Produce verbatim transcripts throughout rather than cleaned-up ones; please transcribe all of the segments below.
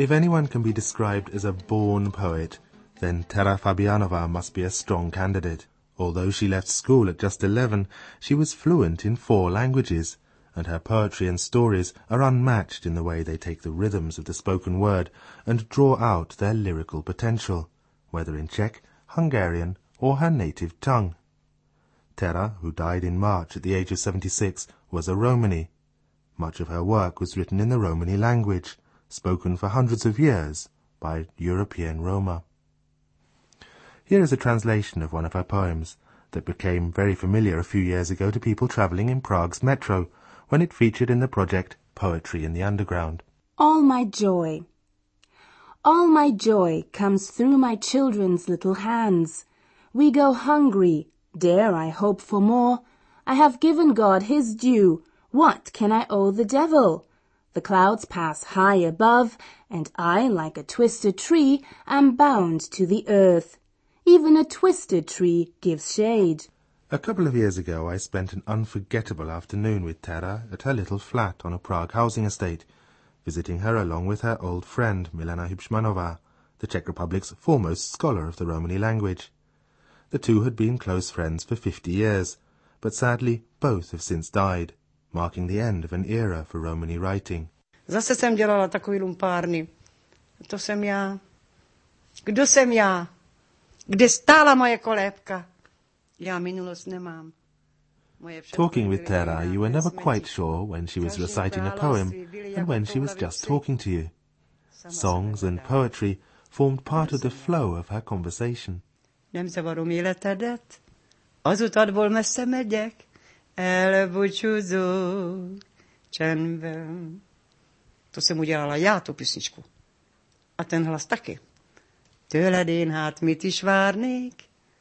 If anyone can be described as a born poet, then Tera Fabianova must be a strong candidate. Although she left school at just eleven, she was fluent in four languages, and her poetry and stories are unmatched in the way they take the rhythms of the spoken word and draw out their lyrical potential, whether in Czech, Hungarian, or her native tongue. Tera, who died in March at the age of seventy-six, was a Romani. Much of her work was written in the Romani language, spoken for hundreds of years by European Roma. Here is a translation of one of her poems that became very familiar a few years ago to people travelling in Prague's metro, when it featured in the project Poetry in the Underground. All my joy. All my joy comes through my children's little hands. We go hungry. Dare I hope for more? I have given God his due. What can I owe the devil? The clouds pass high above, and I, like a twisted tree, am bound to the earth. Even a twisted tree gives shade. A couple of years ago I spent an unforgettable afternoon with Tera at her little flat on a Prague housing estate, visiting her along with her old friend Milena Hubschmanova, the Czech Republic's foremost scholar of the Romani language. The two had been close friends for fifty years, but sadly both have since died, marking the end of an era for Romani writing. Zase jsem dělala takový lumpárny. To jsem já. Kdo jsem já? Kde stála moje kolébka? Já minulost nemám. Talking with Tera, you were never quite sure when she was reciting a poem and when she was just talking to you. Songs and poetry formed part of the flow of her conversation. Nem zavarom életedet, az utadból messze megyek, elbúcsúzó csendben. To jsem udělala já, tu písničku. A ten hlas taky. Tőled én hát mit is várnék,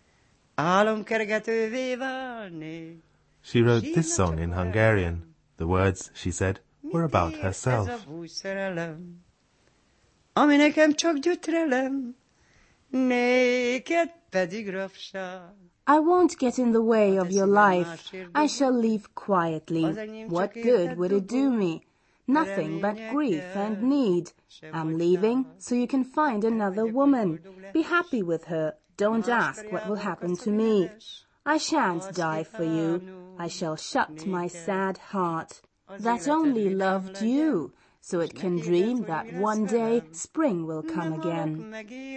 álomkergetővé válnék. She wrote this song in Hungarian. The words, she said, were about herself. Ami nekem csak gyötrelem, néked pedig rabság. I won't get in the way of your life. I shall leave quietly. What good would it do me? Nothing but grief and need. I'm leaving so you can find another woman. Be happy with her. Don't ask what will happen to me. I shan't die for you. I shall shut my sad heart that only loved you, so it can dream that one day spring will come again.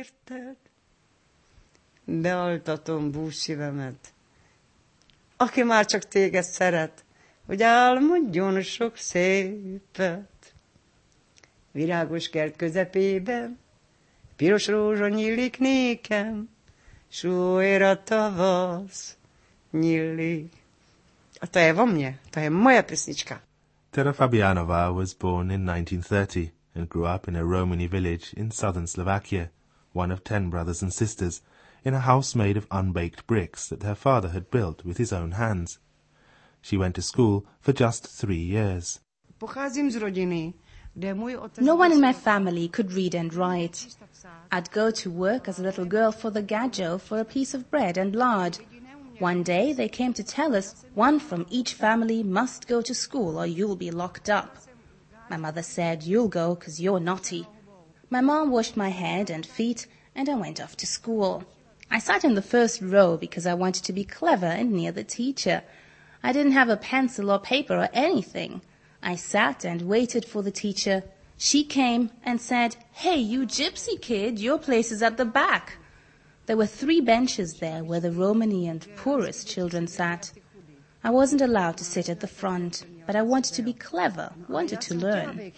Bealtatom búszívemet, aki már csak téged szeret, hogy álmodjon sok szépet. Virágos kert közepében, piros rózsa nyílik nékem, s újra tavasz nyílik. A to je o mně, to je moja písnička. Tera Fabianova was born in nineteen thirty and grew up in a Romani village in southern Slovakia, one of ten brothers and sisters, in a house made of unbaked bricks that her father had built with his own hands. She went to school for just three years. Pocházím z rodiny, kde můj otec... No one in my family could read and write. I'd go to work as a little girl for the gajo for a piece of bread and lard. One day they came to tell us one from each family must go to school or you'll be locked up. My mother said, you'll go because you're naughty. My mom washed my head and feet and I went off to school. I sat in the first row because I wanted to be clever and near the teacher. I didn't have a pencil or paper or anything. I sat and waited for the teacher. She came and said, hey, you gypsy kid, your place is at the back. There were three benches there where the Romani and poorest children sat. I wasn't allowed to sit at the front, but I wanted to be clever, wanted to learn.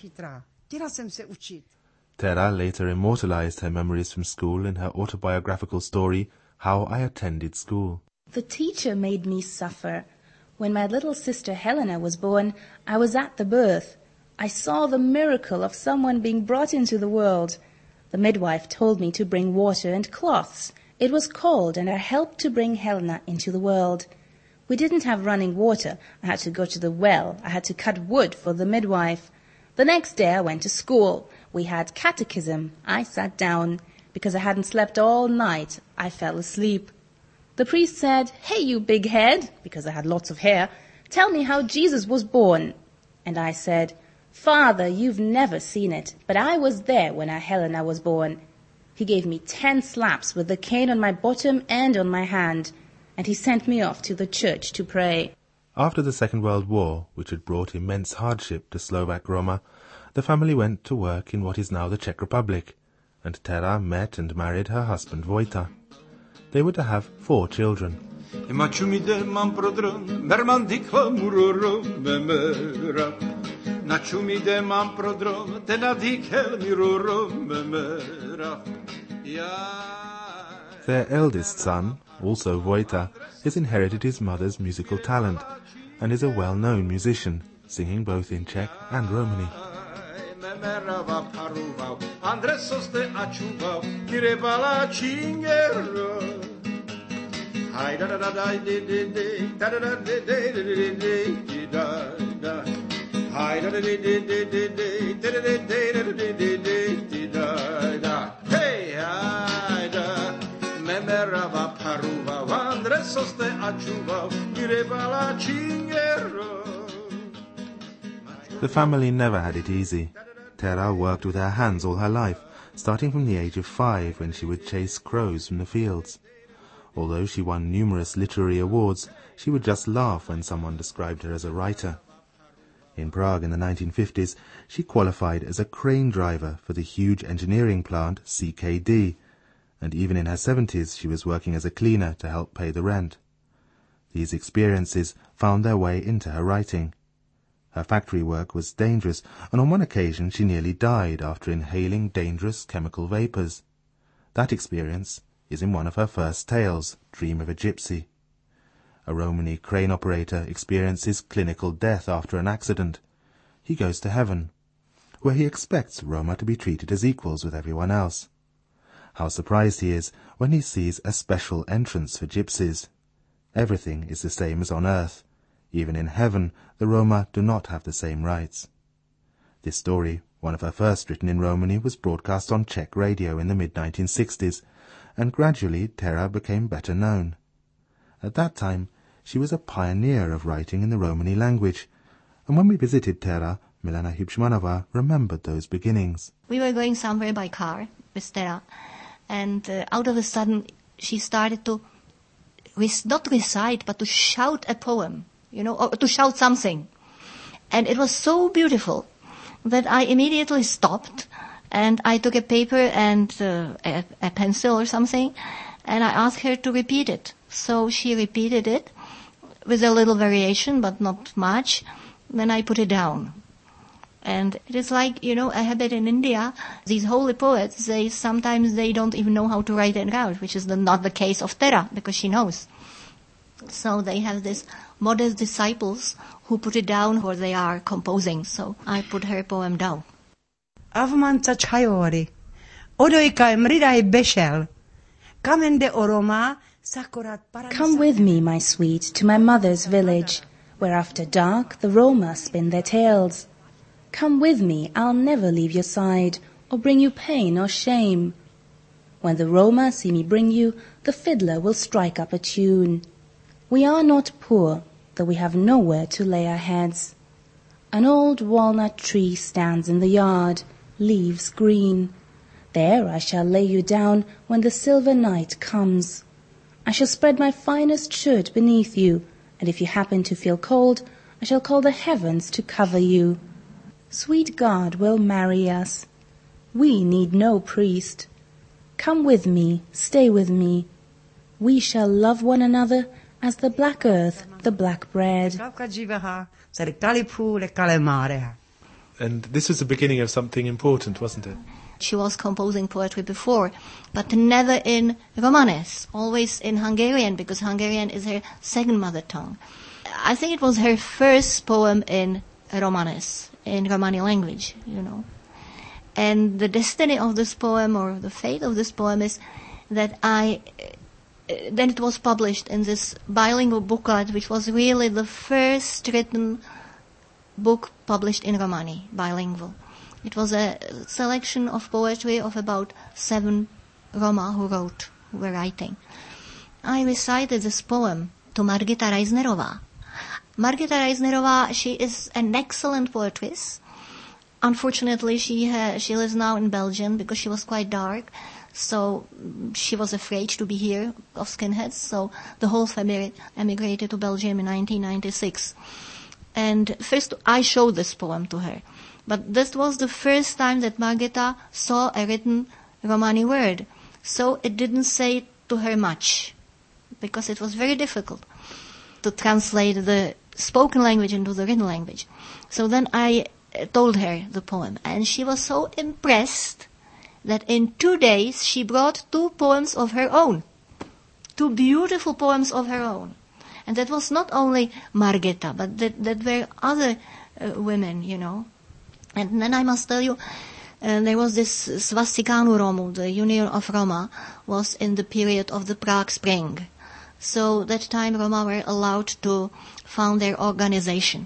Tera later immortalized her memories from school in her autobiographical story, How I Attended School. The teacher made me suffer. When my little sister Helena was born, I was at the birth. I saw the miracle of someone being brought into the world. The midwife told me to bring water and cloths. It was cold, and I helped to bring Helena into the world. We didn't have running water. I had to go to the well. I had to cut wood for the midwife. The next day I went to school. We had catechism. I sat down. Because I hadn't slept all night, I fell asleep. The priest said, hey, you big head, because I had lots of hair, tell me how Jesus was born. And I said, Father, you've never seen it, but I was there when our Helena was born. He gave me ten slaps with the cane on my bottom and on my hand, and he sent me off to the church to pray. After the Second World War, which had brought immense hardship to Slovak Roma, the family went to work in what is now the Czech Republic, and Tera met and married her husband Vojta. They were to have four children. Their eldest son, also Vojta, has inherited his mother's musical talent and is a well-known musician, singing both in Czech and Romani. The family never had it easy. Tera worked with her hands all her life, starting from the age of five when she would chase crows from the fields. Although she won numerous literary awards, she would just laugh when someone described her as a writer. In Prague in the nineteen fifties, she qualified as a crane driver for the huge engineering plant C K D, and even in her seventies she was working as a cleaner to help pay the rent. These experiences found their way into her writing. Her factory work was dangerous, and on one occasion she nearly died after inhaling dangerous chemical vapors. That experience is in one of her first tales, Dream of a Gypsy. A Romani crane operator experiences clinical death after an accident. He goes to heaven, where he expects Roma to be treated as equals with everyone else. How surprised he is when he sees a special entrance for gypsies. Everything is the same as on earth. Even in heaven, the Roma do not have the same rights. This story, one of her first written in Romani, was broadcast on Czech radio in the mid nineteen sixties, and gradually Tera became better known. At that time, she was a pioneer of writing in the Romani language, and when we visited Tera, Milena Hubschmanova remembered those beginnings. We were going somewhere by car with Tera, and uh, out of a sudden she started to, res- not recite, but to shout a poem, you know, or to shout something. And it was so beautiful that I immediately stopped, and I took a paper and uh, a, a pencil or something, and I asked her to repeat it. So she repeated it with a little variation, but not much. Then I put it down. And it is like, you know, a habit in India. These holy poets, they sometimes they don't even know how to write it out, which is the, not the case of Tera, because she knows. So they have these modest disciples who put it down or they are composing. So I put her poem down. Avmanca Chayori, Odoika Mridai Beshel, Kamende Oroma, Sakurat Paran. Come with me, my sweet, to my mother's village, where after dark the Roma spin their tales. Come with me, I'll never leave your side, or bring you pain or shame. When the Roma see me bring you, the fiddler will strike up a tune. We are not poor, though we have nowhere to lay our heads. An old walnut tree stands in the yard, leaves green. There I shall lay you down when the silver night comes. I shall spread my finest shirt beneath you, and if you happen to feel cold, I shall call the heavens to cover you. Sweet God will marry us. We need no priest. Come with me, stay with me. We shall love one another as the black earth, the black bread. And this was the beginning of something important, wasn't it? She was composing poetry before, but never in Romanes, always in Hungarian, because Hungarian is her second mother tongue. I think it was her first poem in Romanes, in Romani language, you know. And the destiny of this poem, or the fate of this poem, is that I... Then it was published in this bilingual booklet, which was really the first written book published in Romani, bilingual. It was a selection of poetry of about seven Roma who wrote, who were writing. I recited this poem to Margita Reisnerová. Margita Reisnerová, she is an excellent poetess, unfortunately, she ha- she lives now in Belgium because she was quite dark. So she was afraid to be here of skinheads. So the whole family emigrated to Belgium in nineteen ninety-six. And first I showed this poem to her. But this was the first time that Margita saw a written Romani word. So it didn't say to her much, because it was very difficult to translate the spoken language into the written language. So then I told her the poem, and she was so impressed that in two days she brought two poems of her own, two beautiful poems of her own. And that was not only Margita, but that, that were other uh, women, you know. And then I must tell you, uh, there was this Svastikanu Romu, the Union of Roma, was in the period of the Prague Spring. So that time Roma were allowed to found their organization.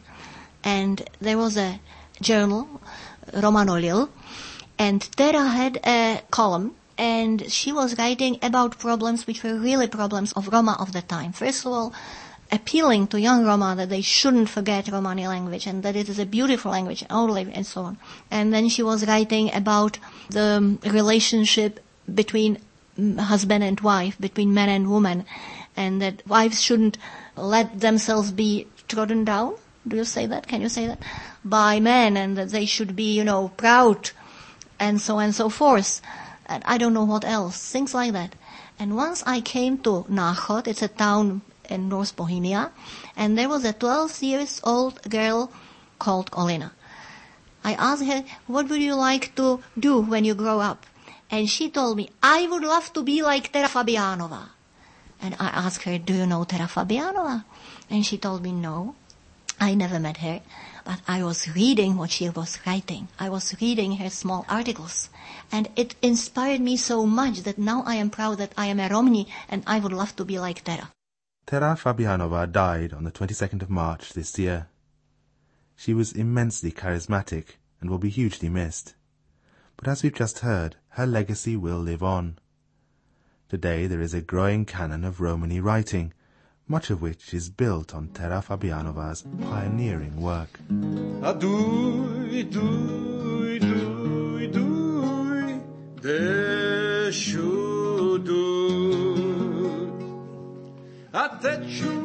And there was a journal, Romanolil, and Tera had a column, and she was writing about problems which were really problems of Roma of the time. First of all, appealing to young Roma that they shouldn't forget Romani language and that it is a beautiful language, only, and so on. And then she was writing about the relationship between husband and wife, between man and woman, and that wives shouldn't let themselves be trodden down. Do you say that? Can you say that? By men, and that they should be, you know, proud, and so on and so forth. And I don't know what else. Things like that. And once I came to Náchod, it's a town in North Bohemia, and there was a twelve years old girl called Olina. I asked her, what would you like to do when you grow up? And she told me, I would love to be like Tera Fabianova. And I asked her, do you know Tera Fabianova? And she told me, no, I never met her, but I was reading what she was writing. I was reading her small articles, and it inspired me so much that now I am proud that I am a Romni, and I would love to be like Tera. Tera Fabianova died on the twenty-second of March this year. She was immensely charismatic and will be hugely missed. But as we've just heard, her legacy will live on. Today there is a growing canon of Romani writing, much of which is built on Tera Fabianova's pioneering work. Aduj, duj, duj, duj, deshu duj. A teď